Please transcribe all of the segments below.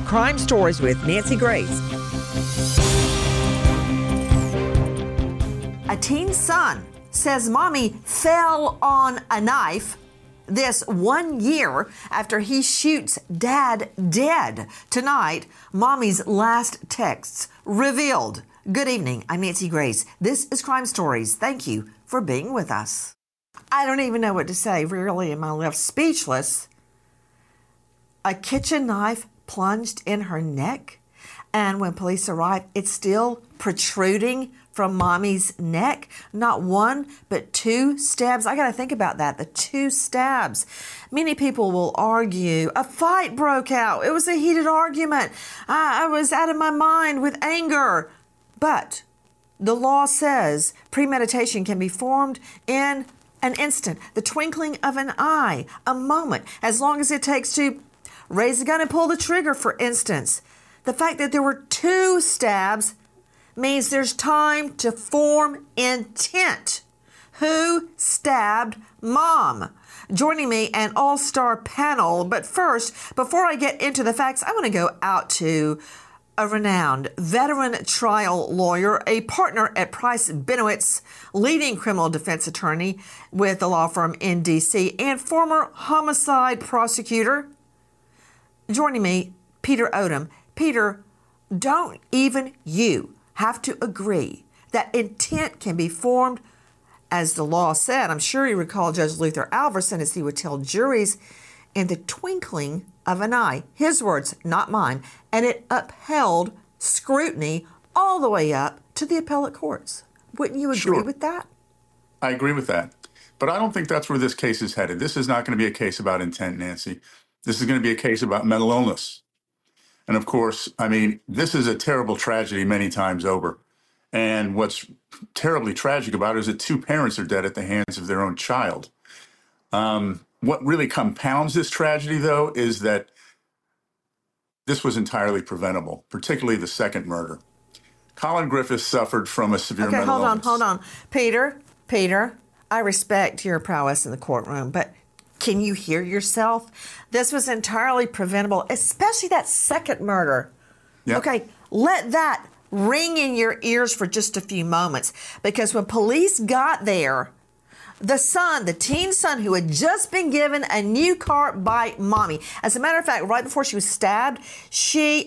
Crime Stories with Nancy Grace. A teen son says mommy fell on a knife this 1 year after he shoots dad dead. Tonight, mommy's last texts revealed. Good evening, I'm Nancy Grace. This is Crime Stories. Thank you for being with us. I don't even know what to say. Really, am I left speechless? A kitchen knife plunged in her neck, and when police arrived, it's still protruding from mommy's neck. Not one, but 2 stabs. I got to think about that, the 2 stabs. Many people will argue a fight broke out. It was a heated argument. I was out of my mind with anger. But the law says premeditation can be formed in an instant, the twinkling of an eye, a moment, as long as it takes to raise the gun and pull the trigger, for instance. The fact that there were 2 stabs means there's time to form intent. Who stabbed mom? Joining me, an all-star panel. But first, before I get into the facts, I want to go out to a renowned veteran trial lawyer, a partner at Price Benowitz, leading criminal defense attorney with the law firm in D.C., and former homicide prosecutor. Joining me, Peter Odom. Peter, don't even you have to agree that intent can be formed, as the law said? I'm sure you recall Judge Luther Alverson, as he would tell juries, in the twinkling of an eye. His words, not mine. And it upheld scrutiny all the way up to the appellate courts. Wouldn't you agree with that? I agree with that. But I don't think that's where this case is headed. This is not going to be a case about intent, Nancy. This is going to be a case about mental illness. And of course, I mean, this is a terrible tragedy many times over. And what's terribly tragic about it is that 2 parents are dead at the hands of their own child. What really compounds this tragedy, though, is that this was entirely preventable, particularly the second murder. Colin Griffith suffered from a severe mental illness. Hold on. Peter, I respect your prowess in the courtroom, but can you hear yourself? This was entirely preventable, especially that second murder. Yep. Okay, let that ring in your ears for just a few moments, because when police got there, the teen son who had just been given a new car by mommy. As a matter of fact, right before she was stabbed, she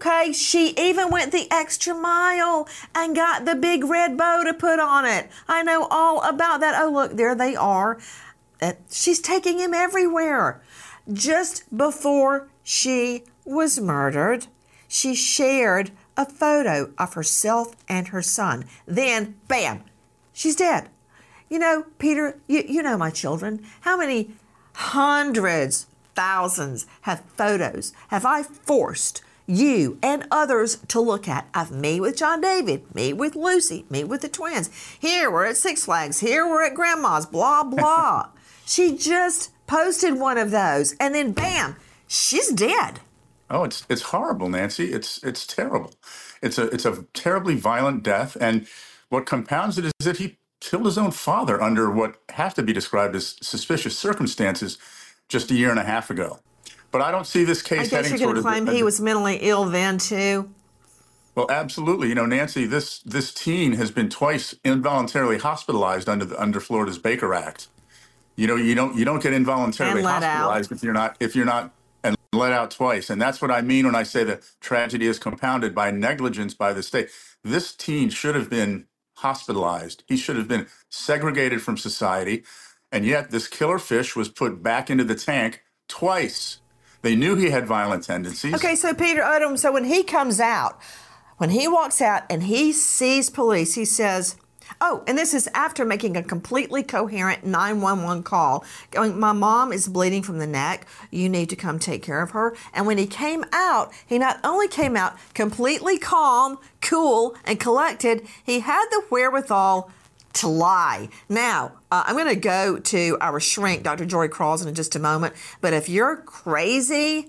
even went the extra mile and got the big red bow to put on it. I know all about that. Oh, look, there they are. She's taking him everywhere. Just before she was murdered, she shared a photo of herself and her son. Then, bam, she's dead. You know, Peter, you know my children. How many hundreds, thousands photos have I forced you and others to look at of me with John David, me with Lucy, me with the twins? Here we're at Six Flags, here we're at Grandma's, blah, blah. She just posted one of those, and then bam, she's dead. Oh, it's horrible, Nancy. It's terrible. It's a terribly violent death, and what compounds it is that he killed his own father under what have to be described as suspicious circumstances just a year and a half ago. But I don't see this case heading toward... I guess you're going to claim he was mentally ill then, too? Well, absolutely. You know, Nancy, this teen has been twice involuntarily hospitalized under Florida's Baker Act. You know, you don't get involuntarily hospitalized if you're not and let out twice. And that's what I mean when I say that tragedy is compounded by negligence by the state. This teen should have been hospitalized. He should have been segregated from society. And yet this killer fish was put back into the tank twice. They knew he had violent tendencies. Okay, so Peter Odom, so when he comes out, when he walks out and he sees police, he says, oh, and this is after making a completely coherent 911 call, going, my mom is bleeding from the neck. You need to come take care of her. And when he came out, he not only came out completely calm, cool, and collected, he had the wherewithal to lie. Now, I'm going to go to our shrink, Dr. Jory Cralls, in just a moment. But if you're crazy,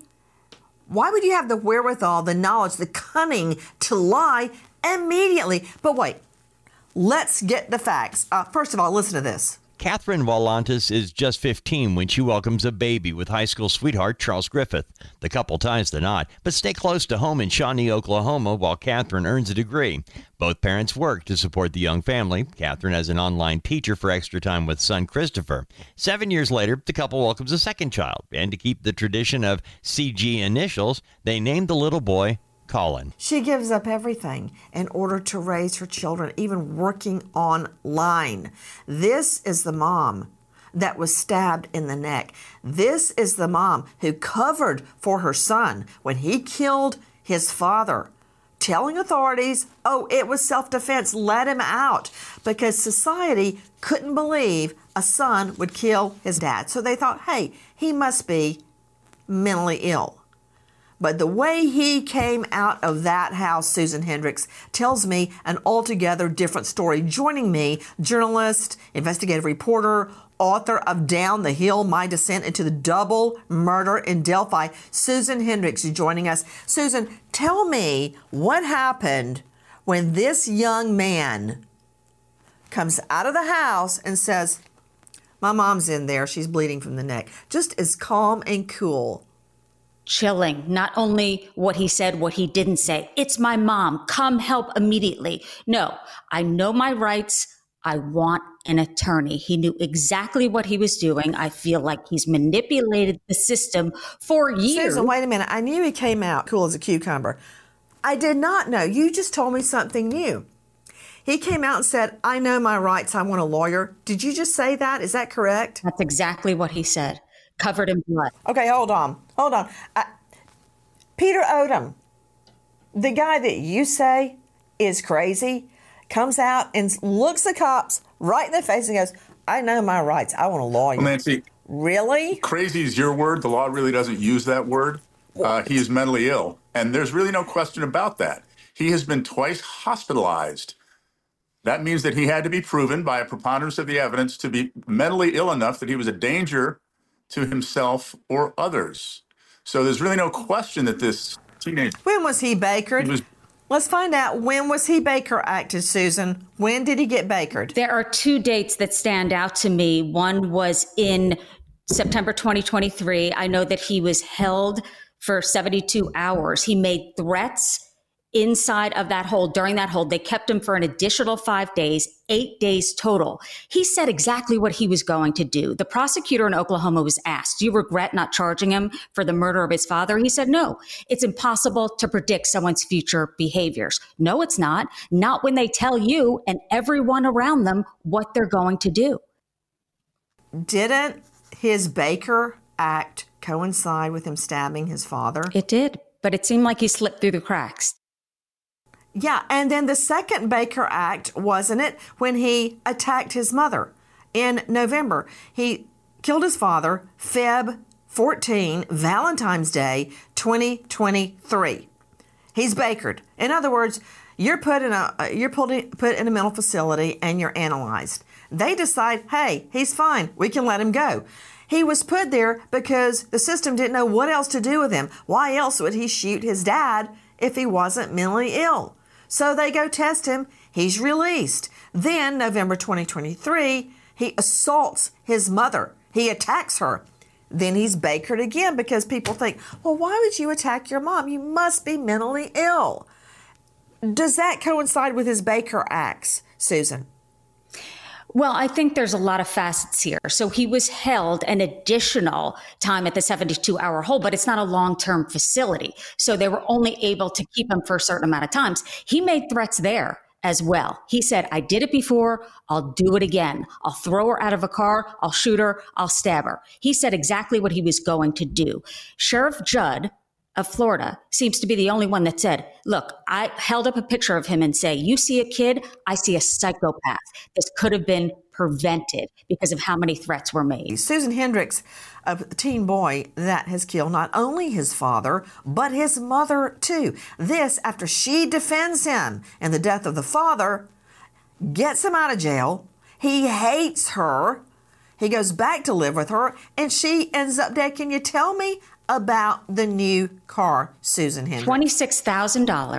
why would you have the wherewithal, the knowledge, the cunning to lie immediately? But wait, let's get the facts. First of all, listen to this. Catherine Volantis is just 15 when she welcomes a baby with high school sweetheart Charles Griffith. The couple ties the knot, but stay close to home in Shawnee, Oklahoma, while Catherine earns a degree. Both parents work to support the young family. Catherine as an online teacher for extra time with son Christopher. 7 years later, the couple welcomes a second child, and to keep the tradition of CG initials, they named the little boy Colin. She gives up everything in order to raise her children, even working online. This is the mom that was stabbed in the neck. This is the mom who covered for her son when he killed his father, telling authorities, oh, it was self-defense, let him out, because society couldn't believe a son would kill his dad. So they thought, hey, he must be mentally ill. But the way he came out of that house, Susan Hendricks, tells me an altogether different story. Joining me, journalist, investigative reporter, author of Down the Hill, My Descent into the Double Murder in Delphi, Susan Hendricks is joining us. Susan, tell me what happened when this young man comes out of the house and says, my mom's in there, she's bleeding from the neck. Just as calm and cool. Chilling. Not only what he said, what he didn't say. It's my mom. Come help immediately. No, I know my rights. I want an attorney. He knew exactly what he was doing. I feel like he's manipulated the system for years. Susan, wait a minute. I knew he came out cool as a cucumber. I did not know. You just told me something new. He came out and said, I know my rights. I want a lawyer. Did you just say that? Is that correct? That's exactly what he said. Covered in blood. Okay, hold on. Peter Odom, the guy that you say is crazy, comes out and looks the cops right in the face and goes, I know my rights. I want a lawyer. Well, Nancy, really? crazy is your word. The law really doesn't use that word. He is mentally ill, and there's really no question about that. He has been twice hospitalized. That means that he had to be proven by a preponderance of the evidence to be mentally ill enough that he was a danger to himself or others. So there's really no question that this teenager... When was he bakered? Let's find out, when was he Baker acted, Susan? When did he get bakered? There are two dates that stand out to me. One was in September 2023. I know that he was held for 72 hours. He made threats inside of that hold. During that hold, they kept him for an additional 5 days, 8 days total. He said exactly what he was going to do. The prosecutor in Oklahoma was asked, do you regret not charging him for the murder of his father? He said, no, it's impossible to predict someone's future behaviors. No, it's not. Not when they tell you and everyone around them what they're going to do. Didn't his Baker act coincide with him stabbing his father? It did, but it seemed like he slipped through the cracks. Yeah, and then the second Baker act, wasn't it, when he attacked his mother in November? He killed his father, Feb 14, Valentine's Day, 2023. He's Bakered. In other words, you're put in a mental facility and you're analyzed. They decide, hey, he's fine. We can let him go. He was put there because the system didn't know what else to do with him. Why else would he shoot his dad if he wasn't mentally ill? So they go test him. He's released. Then, November 2023, he assaults his mother. He attacks her. Then he's Bakered again because people think, well, why would you attack your mom? You must be mentally ill. Does that coincide with his Baker acts, Susan? Well, I think there's a lot of facets here. So he was held an additional time at the 72-hour hold, but it's not a long-term facility. So they were only able to keep him for a certain amount of times. He made threats there as well. He said, I did it before, I'll do it again. I'll throw her out of a car, I'll shoot her, I'll stab her. He said exactly what he was going to do. Sheriff Judd of Florida seems to be the only one that said, look, I held up a picture of him and say, you see a kid, I see a psychopath. This could have been prevented because of how many threats were made. Susan Hendricks, a teen boy that has killed not only his father, but his mother too. This after she defends him in the death of the father, gets him out of jail. He hates her. He goes back to live with her, and she ends up dead. Can you tell me about the new car, Susan Hendricks? $26,000.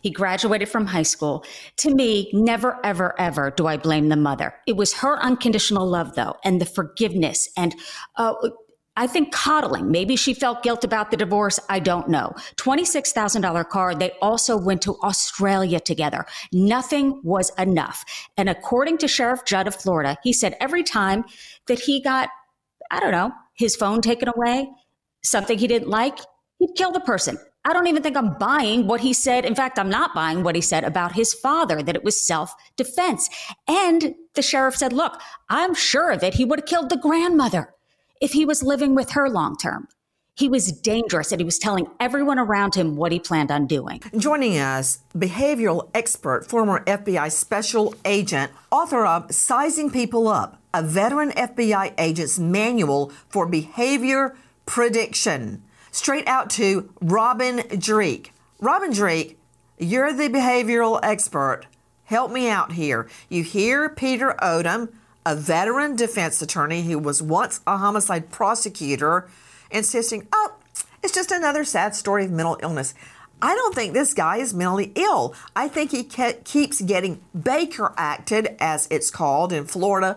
He graduated from high school. To me, never, ever, ever do I blame the mother. It was her unconditional love, though, and the forgiveness and I think coddling. Maybe she felt guilt about the divorce. I don't know. $26,000 car. They also went to Australia together. Nothing was enough. And according to Sheriff Judd of Florida, he said every time that he got, I don't know, his phone taken away, something he didn't like, he'd kill the person. I don't even think I'm buying what he said. In fact, I'm not buying what he said about his father, that it was self-defense. And the sheriff said, look, I'm sure that he would have killed the grandmother if he was living with her long term. He was dangerous and he was telling everyone around him what he planned on doing. Joining us, behavioral expert, former FBI special agent, author of Sizing People Up, a veteran FBI agent's manual for behavior prediction. Straight out to Robin Dreeke. Robin Dreeke, you're the behavioral expert. Help me out here. You hear Peter Odom, a veteran defense attorney who was once a homicide prosecutor, insisting, oh, it's just another sad story of mental illness. I don't think this guy is mentally ill. I think he keeps getting Baker acted, as it's called in Florida.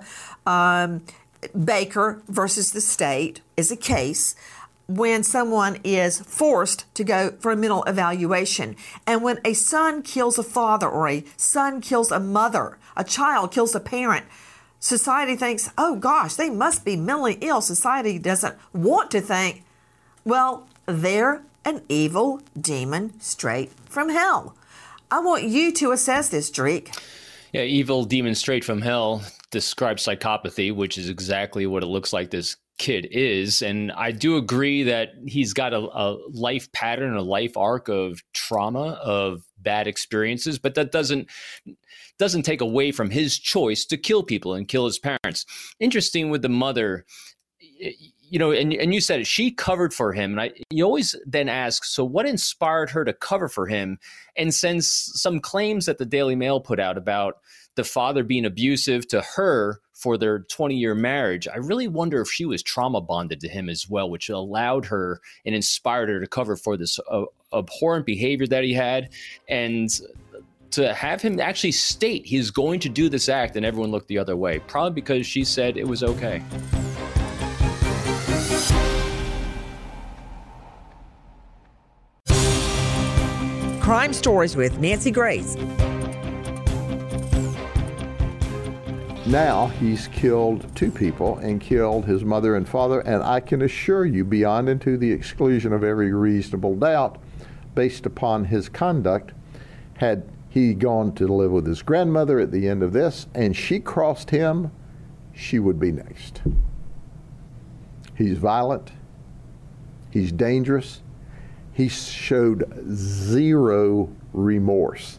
Baker versus the state is a case when someone is forced to go for a mental evaluation. And when a son kills a father or a son kills a mother, a child kills a parent, society thinks, oh gosh, they must be mentally ill. Society doesn't want to think, well, they're an evil demon straight from hell. I want you to assess this, Dreeke. Yeah, evil demon straight from hell describes psychopathy, which is exactly what it looks like this kid is. And I do agree that he's got a life pattern, a life arc of trauma, of bad experiences, but that doesn't take away from his choice to kill people and kill his parents. Interesting with the mother, you know, and you said it, she covered for him. And you always then ask, so what inspired her to cover for him? And since some claims that the Daily Mail put out about the father being abusive to her for their 20-year marriage, I really wonder if she was trauma bonded to him as well, which allowed her and inspired her to cover for this abhorrent behavior that he had. And to have him actually state he's going to do this act and everyone looked the other way, probably because she said it was okay. Crime Stories with Nancy Grace. Now he's killed 2 people and killed his mother and father, and I can assure you, beyond and to the exclusion of every reasonable doubt, based upon his conduct, had he gone to live with his grandmother at the end of this and she crossed him, she would be next. He's violent. He's dangerous. He showed zero remorse.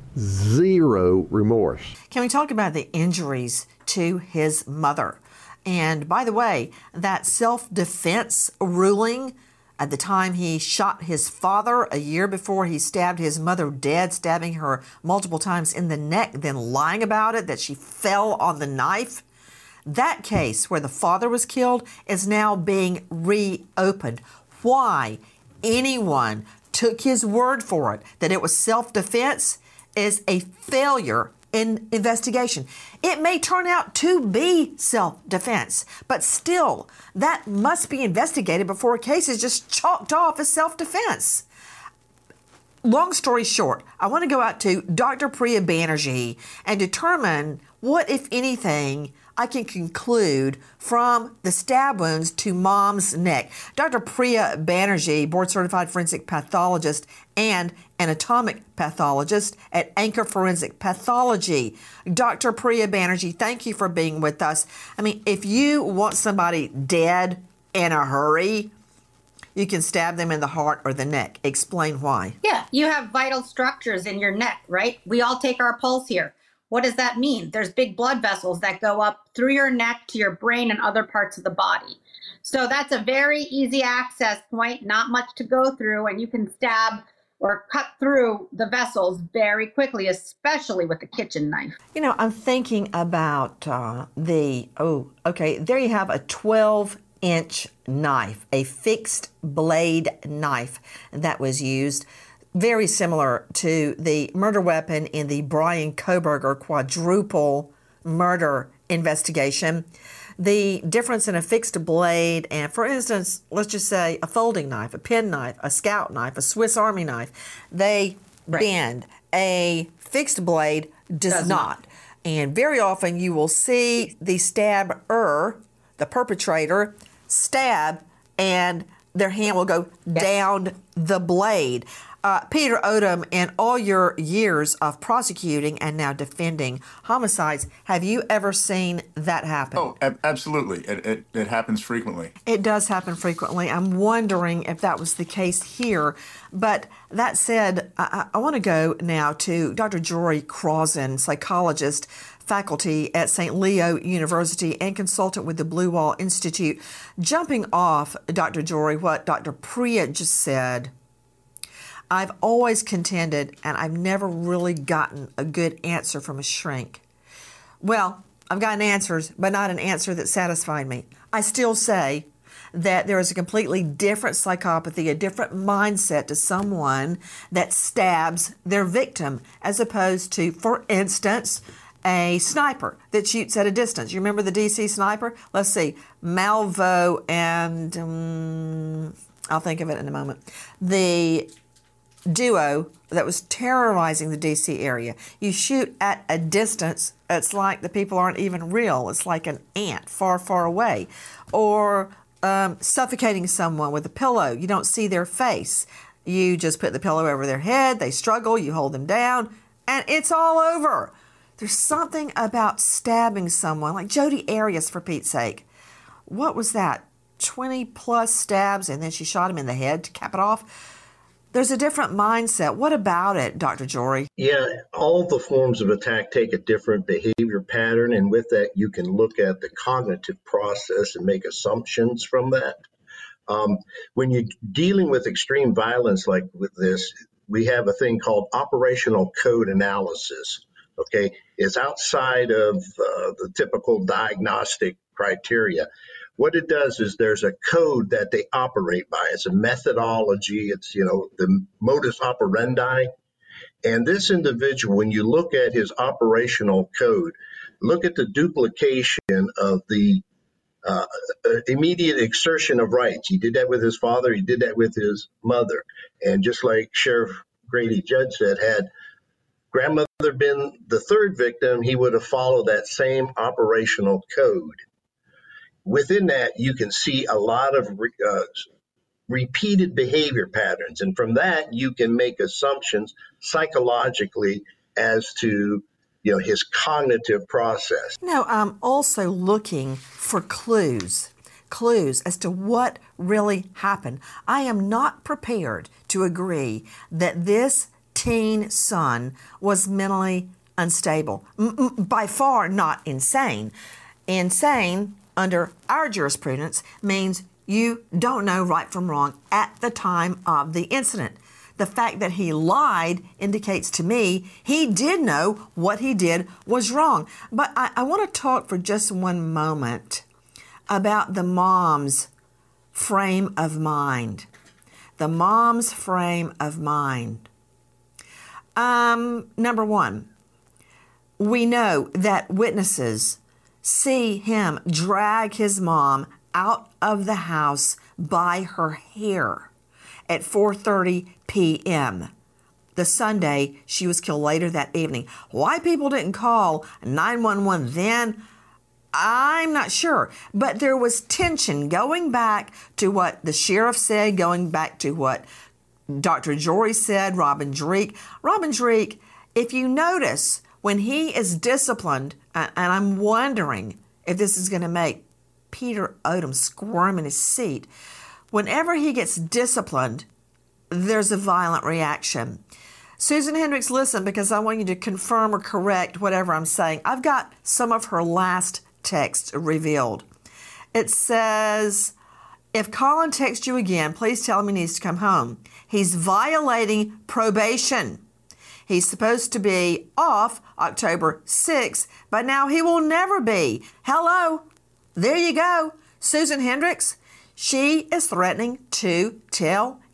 Zero remorse. Can we talk about the injuries to his mother? And by the way, that self-defense ruling at the time he shot his father a year before he stabbed his mother dead, stabbing her multiple times in the neck, then lying about it, that she fell on the knife. That case where the father was killed is now being reopened. Why anyone took his word for it that it was self-defense is a failure in investigation. It may turn out to be self-defense, but still, that must be investigated before a case is just chalked off as self-defense. Long story short, I want to go out to Dr. Priya Banerjee and determine what, if anything, I can conclude from the stab wounds to mom's neck. Dr. Priya Banerjee, board-certified forensic pathologist and anatomic pathologist at Anchor Forensic Pathology. Dr. Priya Banerjee, thank you for being with us. I mean, if you want somebody dead in a hurry, you can stab them in the heart or the neck. Explain why. Yeah, you have vital structures in your neck, right? We all take our pulse here. What does that mean? There's big blood vessels that go up through your neck to your brain and other parts of the body. So that's a very easy access point, not much to go through, and you can stab or cut through the vessels very quickly, especially with a kitchen knife. You know, I'm thinking about there you have a 12-inch knife, a fixed blade knife that was used. very similar to the murder weapon in the Brian Kohberger quadruple murder investigation. The difference in a fixed blade and, for instance, let's just say a folding knife, a penknife, a scout knife, a Swiss Army knife, they bend. A fixed blade does not. And very often you will see the stabber, the perpetrator, stab, and their hand will go down the blade. Peter Odom, in all your years of prosecuting and now defending homicides, have you ever seen that happen? Oh, absolutely. It happens frequently. It does happen frequently. I'm wondering if that was the case here. But that said, I want to go now to Dr. Jory Crossan, psychologist, faculty at St. Leo University and consultant with the Blue Wall Institute. Jumping off, Dr. Jory, what Dr. Priya just said, I've always contended, and I've never really gotten a good answer from a shrink. Well, I've gotten answers, but not an answer that satisfied me. I still say that there is a completely different psychopathy, a different mindset to someone that stabs their victim, as opposed to, for instance, a sniper that shoots at a distance. You remember the DC sniper? Let's see, Malvo and I'll think of it in a moment. The duo that was terrorizing the DC area. You shoot at a distance, it's like the people aren't even real. It's like an ant far, far away. Or suffocating someone with a pillow. You don't see their face. You just put the pillow over their head, they struggle, you hold them down, and it's all over. There's something about stabbing someone, like Jodi Arias, for Pete's sake. What was that? 20 plus stabs, and then she shot him in the head to cap it off. There's a different mindset. What about it, Dr. Jory? Yeah, all the forms of attack take a different behavior pattern, and with that, you can look at the cognitive process and make assumptions from that. When you're dealing with extreme violence like with this, we have a thing called operational code analysis. Okay, it's outside of the typical diagnostic criteria. What it does is there's a code that they operate by. It's a methodology. It's, the modus operandi. And this individual, when you look at his operational code, look at the duplication of the immediate exertion of rights. He did that with his father. He did that with his mother. And just like Sheriff Grady Judd said, had grandmother been the third victim, he would have followed that same operational code. Within that, you can see a lot of repeated behavior patterns. And from that, you can make assumptions psychologically as to, his cognitive process. I'm also looking for clues as to what really happened. I am not prepared to agree that this teen son was mentally unstable. By far not insane. Insane, under our jurisprudence, means you don't know right from wrong at the time of the incident. The fact that he lied indicates to me he did know what he did was wrong. But I want to talk for just one moment about the mom's frame of mind. The mom's frame of mind. Number one, we know that witnesses see him drag his mom out of the house by her hair at 4:30 p.m. the Sunday she was killed later that evening. Why people didn't call 911 then, I'm not sure. But there was tension going back to what the sheriff said, going back to what Dr. Jory said, Robin Dreeke. Robin Dreeke, if you notice, when he is disciplined, and I'm wondering if this is going to make Peter Odom squirm in his seat, whenever he gets disciplined, there's a violent reaction. Susan Hendricks, listen, because I want you to confirm or correct whatever I'm saying. I've got some of her last texts revealed. It says, if Colin texts you again, please tell him he needs to come home. He's violating probation. He's supposed to be off October 6th, but now he will never be. Hello. There you go. Susan Hendricks, she is threatening to tell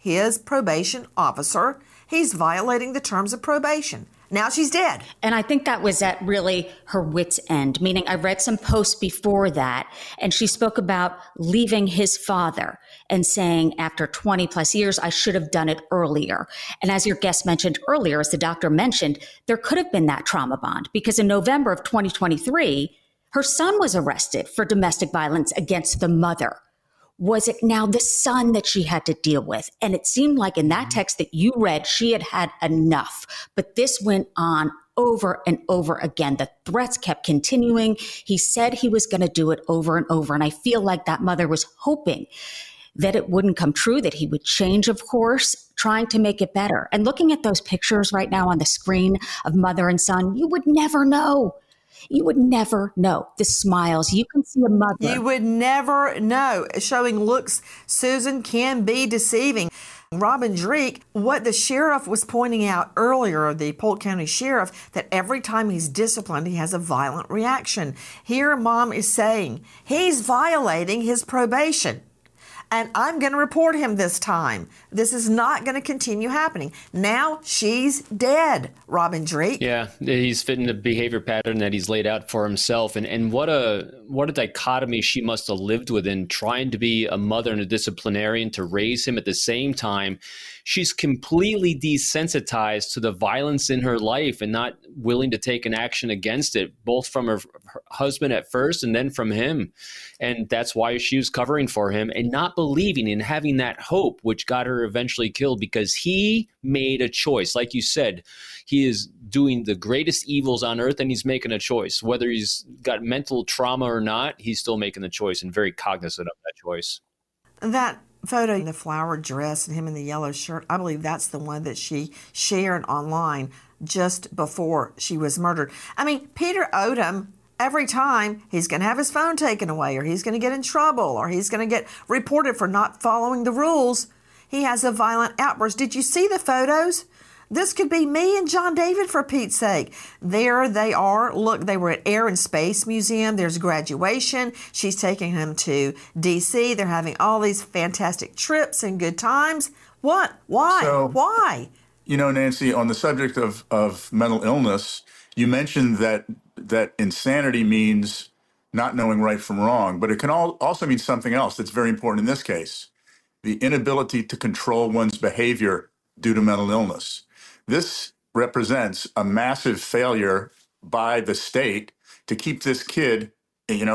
his probation officer. He's violating the terms of probation. Now she's dead. And I think that was at really her wit's end, meaning I read some posts before that, and she spoke about leaving his father and saying after 20 plus years, I should have done it earlier. And as your guest mentioned earlier, as the doctor mentioned, there could have been that trauma bond because in November of 2023, her son was arrested for domestic violence against the mother. Was it now the son that she had to deal with? And it seemed like in that text that you read, she had had enough. But this went on over and over again. The threats kept continuing. He said he was going to do it over and over. And I feel like that mother was hoping that it wouldn't come true, that he would change, of course, trying to make it better. And looking at those pictures right now on the screen of mother and son, you would never know. You would never know the smiles. You can see a mother. You would never know. Showing looks, Susan, can be deceiving. Robin Dreeke, what the sheriff was pointing out earlier, the Polk County sheriff, that every time he's disciplined, he has a violent reaction. Here, mom is saying he's violating his probation. And I'm going to report him this time. This is not going to continue happening. Now she's dead, Robin Dreeke. Yeah, he's fitting the behavior pattern that he's laid out for himself. And what a dichotomy she must have lived within, trying to be a mother and a disciplinarian to raise him at the same time. She's completely desensitized to the violence in her life and not willing to take an action against it, both from her husband at first and then from him. And that's why she was covering for him and not believing and having that hope, which got her eventually killed because he made a choice. Like you said, he is doing the greatest evils on earth and he's making a choice. Whether he's got mental trauma or not, he's still making the choice and very cognizant of that choice. That photo, the flowered dress and him in the yellow shirt, I believe that's the one that she shared online just before she was murdered. I mean, Peter Odom, every time he's going to have his phone taken away or he's going to get in trouble or he's going to get reported for not following the rules, he has a violent outburst. Did you see the photos? This could be me and John David, for Pete's sake. There they are. Look, they were at Air and Space Museum. There's graduation. She's taking him to D.C. They're having all these fantastic trips and good times. What? Why? Why? You know, Nancy, on the subject of mental illness, you mentioned that insanity means not knowing right from wrong, but it can also mean something else that's very important in this case, the inability to control one's behavior due to mental illness. This represents a massive failure by the state to keep this kid, in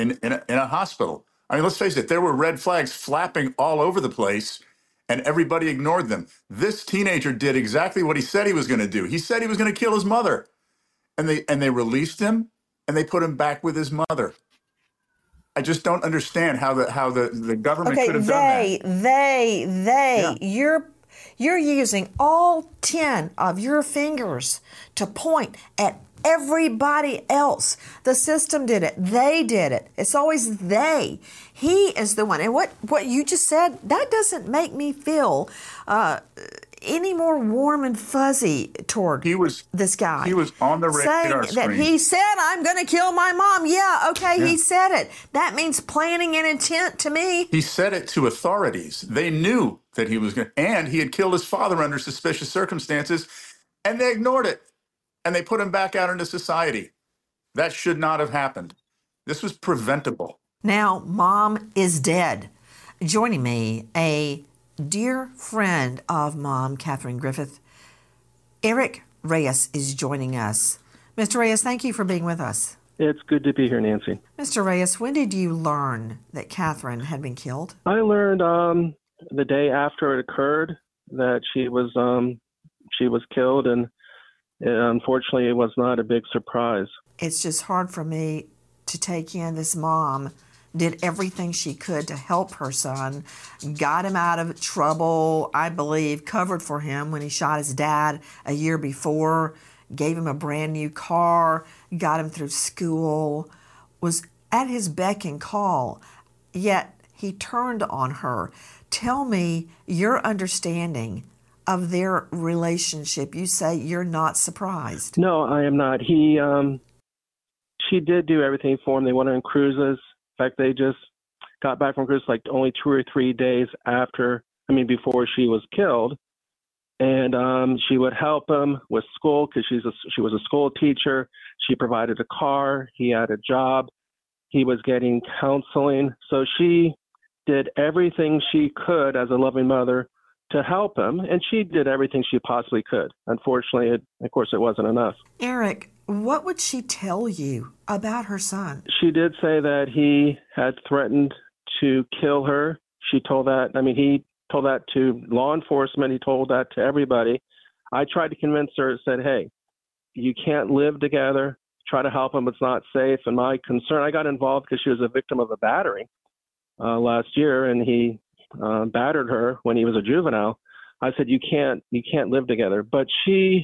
a hospital. I mean, let's face it, there were red flags flapping all over the place and everybody ignored them. This teenager did exactly what he said he was going to do. He said he was going to kill his mother. And they released him and they put him back with his mother. I just don't understand how the government could have done that. Yeah. You're using all 10 of your fingers to point at everybody else. The system did it. They did it. It's always they. He is the one. And what you just said, that doesn't make me feel any more warm and fuzzy toward this guy. He was on the radar screen. That he said, I'm going to kill my mom. Yeah, okay, he said it. That means planning and intent to me. He said it to authorities. They knew that he was going to, and he had killed his father under suspicious circumstances, and they ignored it. And they put him back out into society. That should not have happened. This was preventable. Now, mom is dead. Joining me, a dear friend of Mom, Catherine Griffith, Eric Reyes is joining us. Mr. Reyes, thank you for being with us. It's good to be here, Nancy. Mr. Reyes, when did you learn that Catherine had been killed? I learned the day after it occurred that she was killed, and unfortunately, it was not a big surprise. It's just hard for me to take in this mom did everything she could to help her son, got him out of trouble, I believe, covered for him when he shot his dad a year before, gave him a brand new car, got him through school, was at his beck and call, yet he turned on her. Tell me your understanding of their relationship. You say you're not surprised. No, I am not. She did do everything for him. They went on cruises. In fact, they just got back from cruise like only 2 or 3 days after before she was killed. And she would help him with school because she was a school teacher. She provided a car. He had a job. He was getting counseling. So she did everything she could as a loving mother to help him, and she did everything she possibly could. Unfortunately, of course, it wasn't enough. Eric, what would she tell you about her son? She did say that he had threatened to kill her. He told that to law enforcement. He told that to everybody. I tried to convince her, said, hey, you can't live together. Try to help him. It's not safe. And my concern, I got involved because she was a victim of a battery last year, and he battered her when he was a juvenile. I said, you can't live together. But she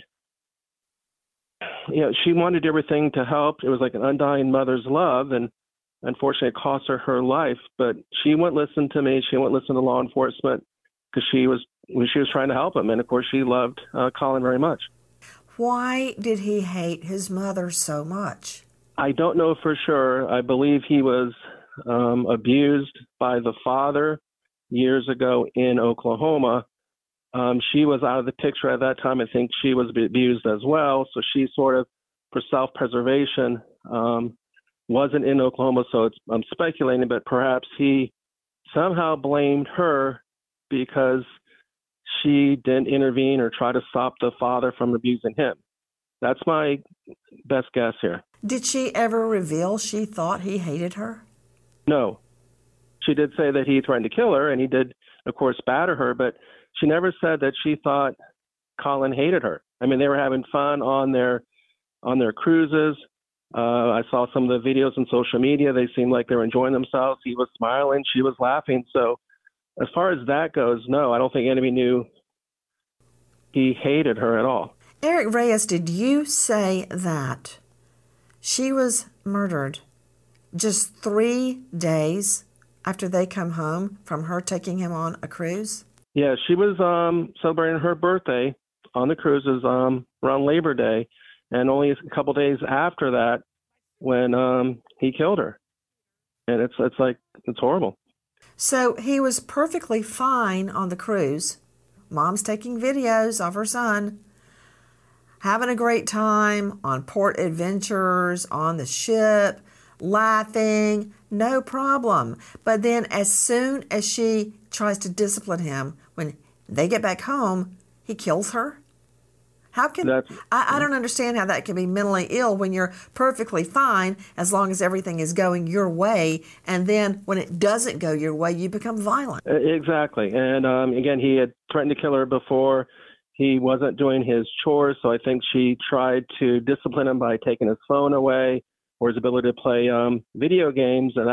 wanted everything to help. It was like an undying mother's love, and unfortunately it cost her life. But she wouldn't listen to me. She wouldn't listen to law enforcement because she was trying to help him. And of course she loved Colin very much. Why did he hate his mother so much? I don't know for sure. I believe he was abused by the father years ago in Oklahoma. She was out of the picture at that time. I think she was abused as well. So she sort of, for self-preservation, wasn't in Oklahoma. So I'm speculating, but perhaps he somehow blamed her because she didn't intervene or try to stop the father from abusing him. That's my best guess here. Did she ever reveal she thought he hated her? No. She did say that he threatened to kill her, and he did, of course, batter her, but she never said that she thought Colin hated her. I mean, they were having fun on their cruises. I saw some of the videos on social media. They seemed like they were enjoying themselves. He was smiling. She was laughing. So as far as that goes, no, I don't think anybody knew he hated her at all. Eric Reyes, did you say that she was murdered just 3 days after they come home from her taking him on a cruise? Yeah, she was celebrating her birthday on the cruises around Labor Day, and only a couple days after that when he killed her. And it's horrible. So he was perfectly fine on the cruise. Mom's taking videos of her son having a great time on port adventures, on the ship, laughing, no problem. But then as soon as she tries to discipline him, when they get back home, he kills her? How can I don't understand how that can be mentally ill when you're perfectly fine as long as everything is going your way, and then when it doesn't go your way, you become violent. Exactly. And again, he had threatened to kill her before. He wasn't doing his chores, so I think she tried to discipline him by taking his phone away or his ability to play video games, and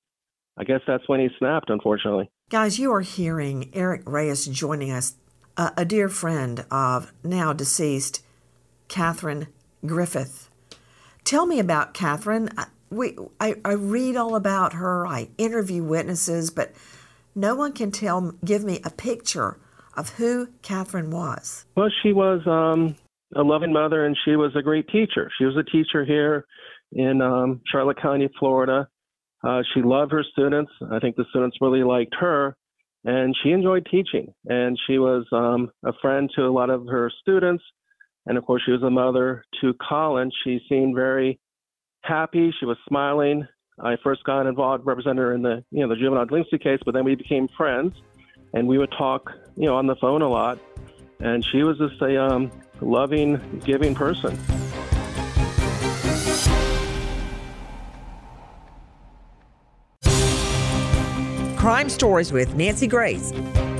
I guess that's when he snapped, unfortunately. Guys, you are hearing Eric Reyes joining us, a dear friend of now deceased Catherine Griffith. Tell me about Catherine. I read all about her. I interview witnesses, but no one can give me a picture of who Catherine was. Well, she was a loving mother, and she was a great teacher. She was a teacher here in Charlotte County, Florida. She loved her students. I think the students really liked her, and she enjoyed teaching. And she was a friend to a lot of her students. And of course, she was a mother to Colin. She seemed very happy. She was smiling. I first got involved, represented her in the juvenile delinquency case, but then we became friends, and we would talk, on the phone a lot. And she was just a loving, giving person. Crime Stories with Nancy Grace.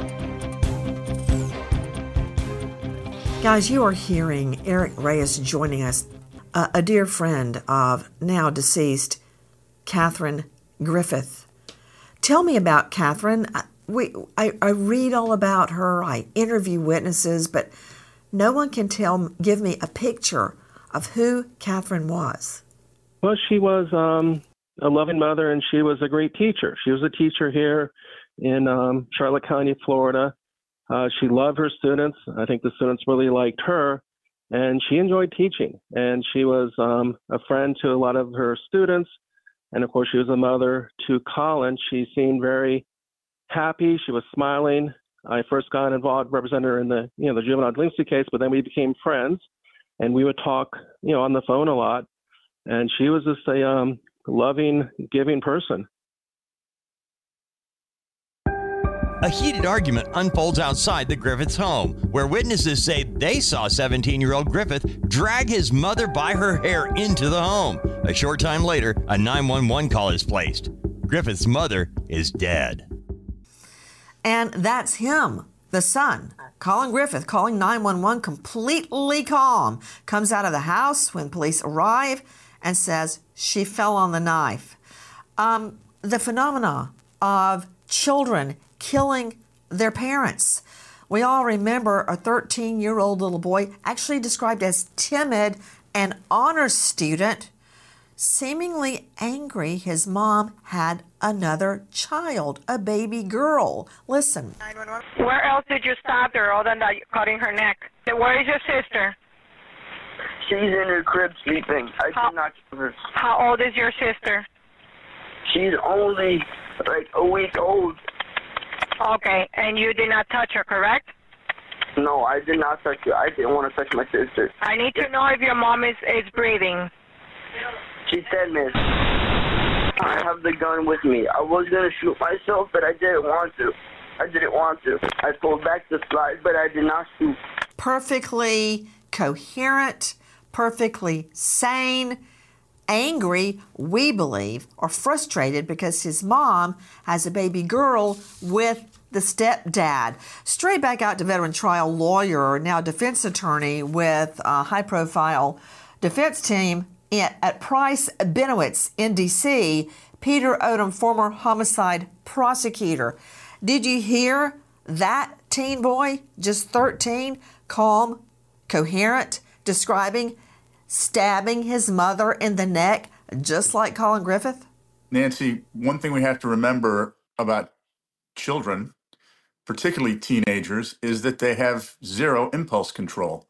Guys, you are hearing Eric Reyes joining us, a dear friend of now deceased Catherine Griffith. Tell me about Catherine. I read all about her. I interview witnesses, but no one can give me a picture of who Catherine was. Well, she was a loving mother, and she was a great teacher. She was a teacher here in Charlotte County, Florida. She loved her students. I think the students really liked her, and she enjoyed teaching. And she was a friend to a lot of her students. And of course, she was a mother to Colin. She seemed very happy. She was smiling. I first got involved, represented her in the juvenile delinquency case, but then we became friends, and we would talk, on the phone a lot. And she was just a loving, giving person. A heated argument unfolds outside the Griffiths' home, where witnesses say they saw 17-year-old Griffith drag his mother by her hair into the home. A short time later, a 911 call is placed. Griffith's mother is dead. And that's him, the son, Colin Griffith, calling 911 completely calm, comes out of the house when police arrive and says she fell on the knife. The phenomena of children killing their parents. We all remember a 13-year-old little boy, actually described as timid and honor student, seemingly angry his mom had another child, a baby girl. Listen. Where else did you stab her other than cutting her neck? Where is your sister? She's in her crib sleeping. I did not kill her. How old is your sister? She's only like a week old. Okay, and you did not touch her, correct? No, I did not touch her. I didn't want to touch my sister. I need to know if your mom is breathing. She said, Miss, I have the gun with me. I was going to shoot myself, but I didn't want to. I pulled back the slide, but I did not shoot. Perfectly coherent, perfectly sane, angry, we believe, or frustrated because his mom has a baby girl with the stepdad. Straight back out to veteran trial lawyer, now defense attorney with a high-profile defense team at Price Benowitz in D.C., Peter Odom, former homicide prosecutor. Did you hear that teen boy, just 13, calm, coherent, describing stabbing his mother in the neck, just like Colin Griffith? Nancy, one thing we have to remember about children, particularly teenagers, is that they have zero impulse control.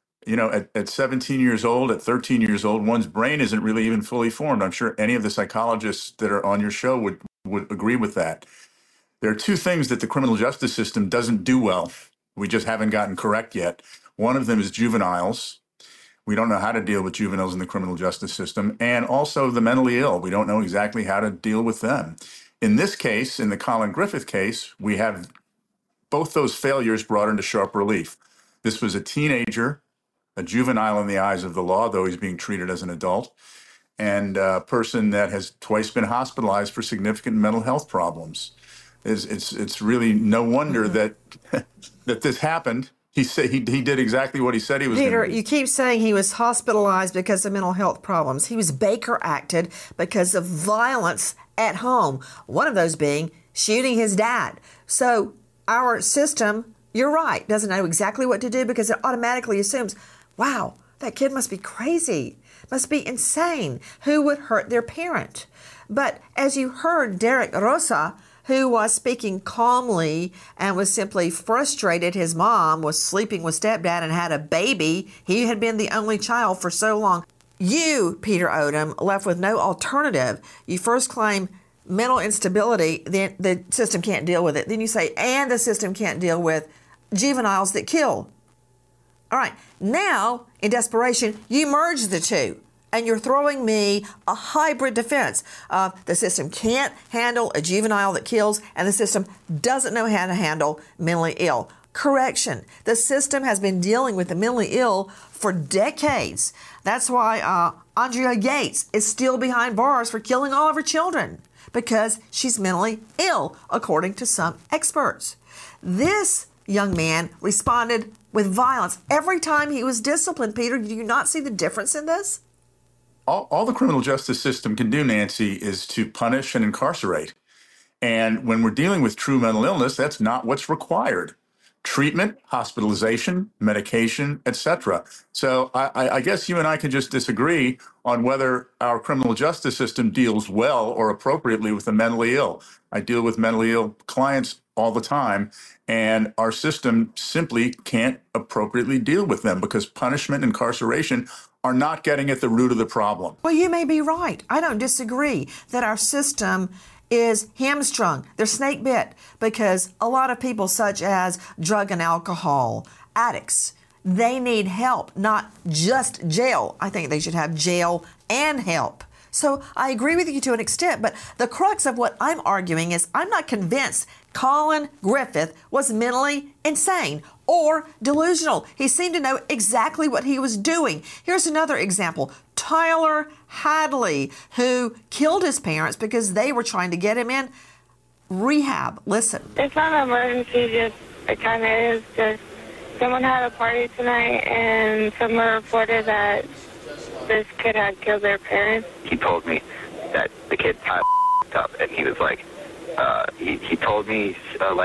At 17 years old, at 13 years old, one's brain isn't really even fully formed. I'm sure any of the psychologists that are on your show would agree with that. There are two things that the criminal justice system doesn't do well. We just haven't gotten correct yet. One of them is juveniles. We don't know how to deal with juveniles in the criminal justice system, and also the mentally ill. We don't know exactly how to deal with them. In this case, in the Colin Griffith case, we have both those failures brought into sharp relief. This was a teenager, a juvenile in the eyes of the law, though he's being treated as an adult, and a person that has twice been hospitalized for significant mental health problems. It's really no wonder that this happened. He said he did exactly what he said he was going to do. Peter, you keep saying he was hospitalized because of mental health problems. He was Baker acted because of violence at home, one of those being shooting his dad. So our system, you're right, doesn't know exactly what to do because it automatically assumes, wow, that kid must be crazy, must be insane. Who would hurt their parent? But as you heard Derek Rosa, who was speaking calmly and was simply frustrated his mom was sleeping with stepdad and had a baby. He had been the only child for so long. You, Peter Odom, left with no alternative. You first claim mental instability, then the system can't deal with it. Then you say, and the system can't deal with juveniles that kill. All right, now, in desperation, you merge the two. And you're throwing me a hybrid defense. The system can't handle a juvenile that kills, and the system doesn't know how to handle mentally ill. Correction. The system has been dealing with the mentally ill for decades. That's why Andrea Yates is still behind bars for killing all of her children, because she's mentally ill, according to some experts. This young man responded with violence every time he was disciplined. Peter, do you not see the difference in this? All the criminal justice system can do, Nancy, is to punish and incarcerate. And when we're dealing with true mental illness, that's not what's required. Treatment, hospitalization, medication, etc. So I guess you and I can just disagree on whether our criminal justice system deals well or appropriately with the mentally ill. I deal with mentally ill clients all the time, and our system simply can't appropriately deal with them because punishment and incarceration are not getting at the root of the problem. Well, you may be right. I don't disagree that our system is hamstrung. They're snake bit because a lot of people, such as drug and alcohol addicts, they need help, not just jail. I think they should have jail and help. So I agree with you to an extent, but the crux of what I'm arguing is I'm not convinced Colin Griffith was mentally insane or delusional. He seemed to know exactly what he was doing. Here's another example. Tyler Hadley, who killed his parents because they were trying to get him in rehab. Listen. It's not an emergency, just it kind of is. Just someone had a party tonight and someone reported that this kid had killed their parents. He told me that the kid got up, and he was like, he told me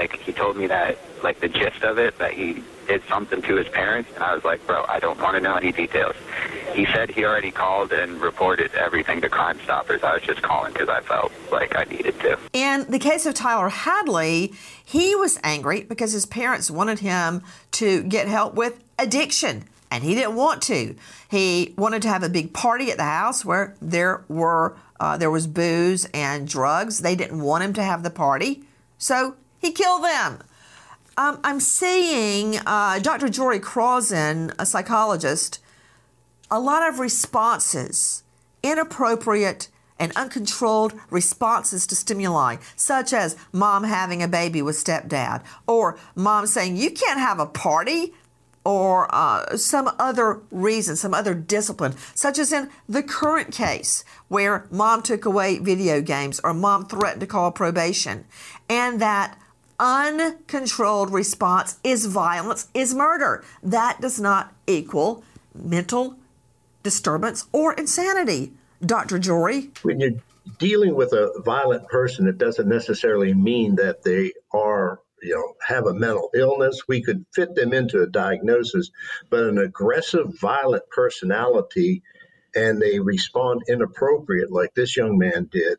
that, like, the gist of it, that he did something to his parents, and I was like, bro, I don't want to know any details. He said he already called and reported everything to Crime Stoppers. I was just calling because I felt like I needed to. In the case of Tyler Hadley, he was angry because his parents wanted him to get help with addiction, and he didn't want to. He wanted to have a big party at the house where there was booze and drugs. They didn't want him to have the party, so he killed them. I'm seeing Dr. Jory Crozan, a psychologist, a lot of responses, inappropriate and uncontrolled responses to stimuli, such as mom having a baby with stepdad, or mom saying, you can't have a party, or some other reason, some other discipline, such as in the current case where mom took away video games or mom threatened to call probation. And that uncontrolled response is violence, is murder. That does not equal mental disturbance or insanity, Dr. Jory. When you're dealing with a violent person, it doesn't necessarily mean that they are, have a mental illness. We could fit them into a diagnosis, but an aggressive, violent personality, and they respond inappropriate like this young man did,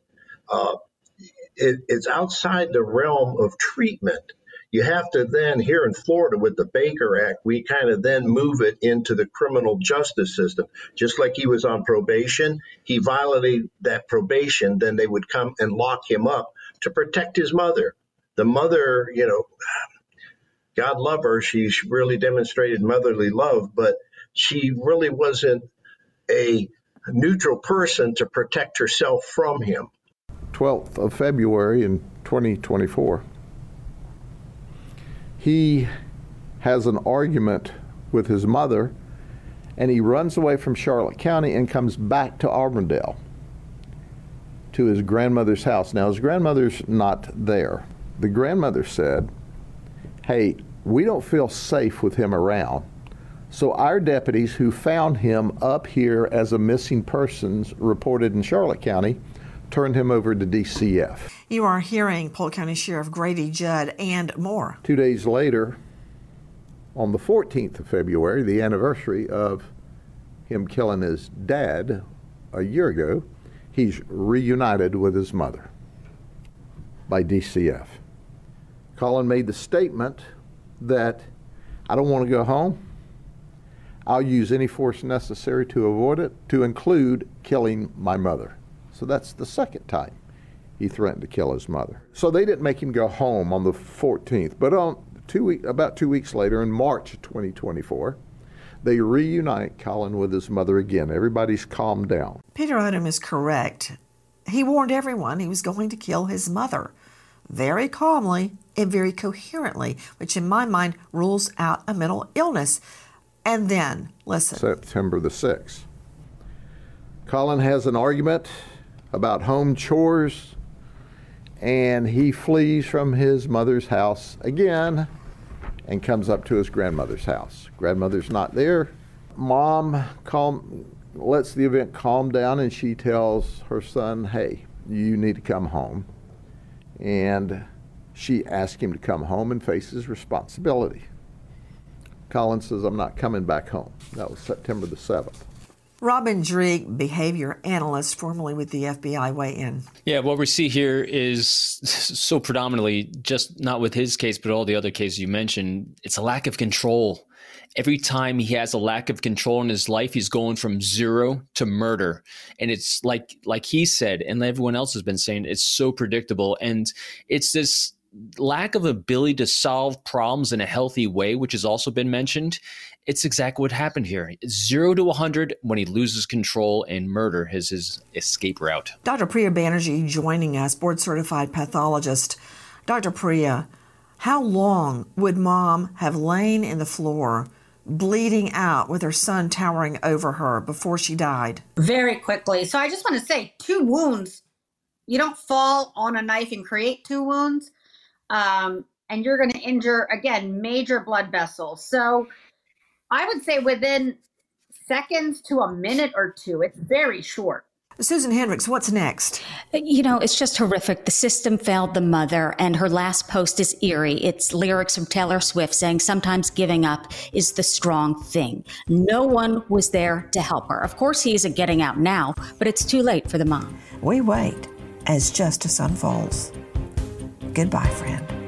it's outside the realm of treatment. You have to then, here in Florida with the Baker Act, we kind of then move it into the criminal justice system. Just like he was on probation, he violated that probation, then they would come and lock him up to protect his mother. The mother, God love her, she's really demonstrated motherly love, but she really wasn't a neutral person to protect herself from him. 12th of February in 2024. He has an argument with his mother, and he runs away from Charlotte County and comes back to Auburndale to his grandmother's house. Now, his grandmother's not there. The grandmother said, hey, we don't feel safe with him around. So our deputies who found him up here as a missing persons reported in Charlotte County turned him over to DCF. You are hearing Polk County Sheriff Grady Judd and more. 2 days later, on the 14th of February, the anniversary of him killing his dad a year ago, he's reunited with his mother by DCF. Colin made the statement that I don't want to go home. I'll use any force necessary to avoid it, to include killing my mother. So that's the second time he threatened to kill his mother. So they didn't make him go home on the 14th, but about 2 weeks later, in March of 2024, they reunite Colin with his mother again. Everybody's calmed down. Peter Odom is correct. He warned everyone he was going to kill his mother very calmly and very coherently, which in my mind rules out a mental illness. And then, listen. September the 6th. Colin has an argument about home chores, and he flees from his mother's house again and comes up to his grandmother's house. Grandmother's not there. Mom lets the event calm down, and she tells her son, hey, you need to come home. And she asks him to come home and face his responsibility. Colin says, I'm not coming back home. That was September the 7th. Robin Dreeg, behavior analyst, formerly with the FBI, weigh in. Yeah, what we see here is so predominantly, just not with his case, but all the other cases you mentioned, it's a lack of control. every time he has a lack of control in his life, he's going from zero to murder. And it's like he said, and everyone else has been saying, it's so predictable. And it's this lack of ability to solve problems in a healthy way, which has also been mentioned. It's exactly what happened here. 0 to 100 when he loses control, and murder is his escape route. Dr. Priya Banerjee joining us, board-certified pathologist. Dr. Priya, how long would mom have lain in the floor bleeding out with her son towering over her before she died? Very quickly. So I just want to say 2 wounds. You don't fall on a knife and create 2 wounds. And you're going to injure, again, major blood vessels. So I would say within seconds to a minute or 2. It's very short. Susan Hendricks, what's next? It's just horrific. The system failed the mother, and her last post is eerie. It's lyrics from Taylor Swift saying sometimes giving up is the strong thing. No one was there to help her. Of course, he isn't getting out now, but it's too late for the mom. We wait as justice unfolds. Goodbye, friend.